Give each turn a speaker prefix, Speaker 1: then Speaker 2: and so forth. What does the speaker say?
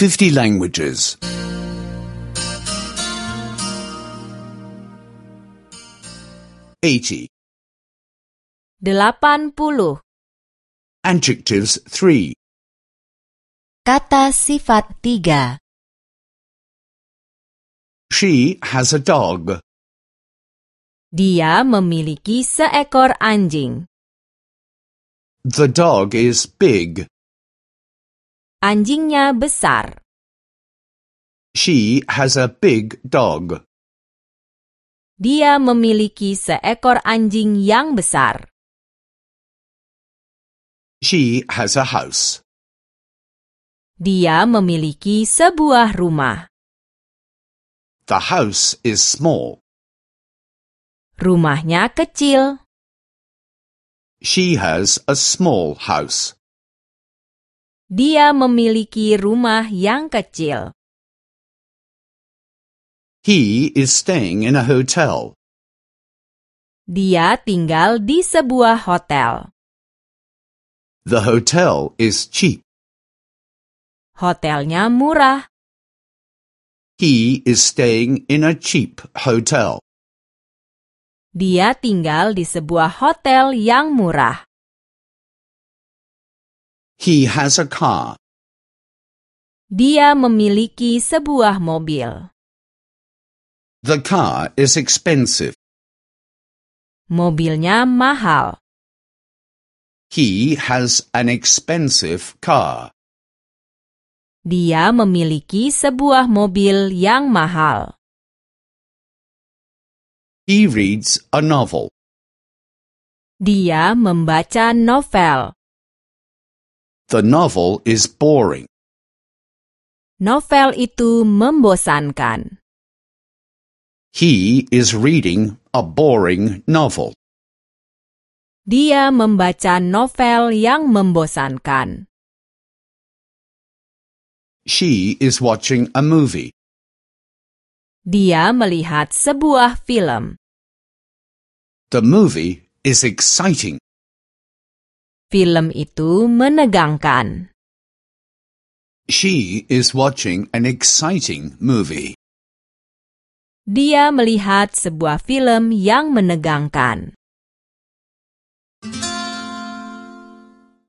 Speaker 1: 50 languages. 80.
Speaker 2: 80.
Speaker 1: Adjectives 3.
Speaker 2: Kata sifat 3.
Speaker 1: She has a dog.
Speaker 2: Dia memiliki seekor anjing.
Speaker 1: The dog is big.
Speaker 2: Anjingnya besar.
Speaker 1: She has a big dog.
Speaker 2: Dia memiliki seekor anjing yang besar.
Speaker 1: She has a house.
Speaker 2: Dia memiliki sebuah rumah.
Speaker 1: The house is small.
Speaker 2: Rumahnya kecil.
Speaker 1: She has a small house.
Speaker 2: Dia memiliki rumah yang kecil.
Speaker 1: He is staying in a hotel.
Speaker 2: Dia tinggal di sebuah hotel.
Speaker 1: The hotel is cheap.
Speaker 2: Hotelnya murah.
Speaker 1: He is staying in a cheap hotel.
Speaker 2: Dia tinggal di sebuah hotel yang murah.
Speaker 1: He has a car.
Speaker 2: Dia memiliki sebuah mobil.
Speaker 1: The car is expensive.
Speaker 2: Mobilnya mahal.
Speaker 1: He has an expensive car.
Speaker 2: Dia memiliki sebuah mobil yang mahal.
Speaker 1: He reads a novel.
Speaker 2: Dia membaca novel.
Speaker 1: The novel is boring.
Speaker 2: Novel itu membosankan.
Speaker 1: He is reading a boring novel.
Speaker 2: Dia membaca novel yang membosankan.
Speaker 1: She is watching a movie.
Speaker 2: Dia melihat sebuah film.
Speaker 1: The movie is exciting.
Speaker 2: Film itu menegangkan.
Speaker 1: She is watching an exciting movie.
Speaker 2: Dia melihat sebuah film yang menegangkan.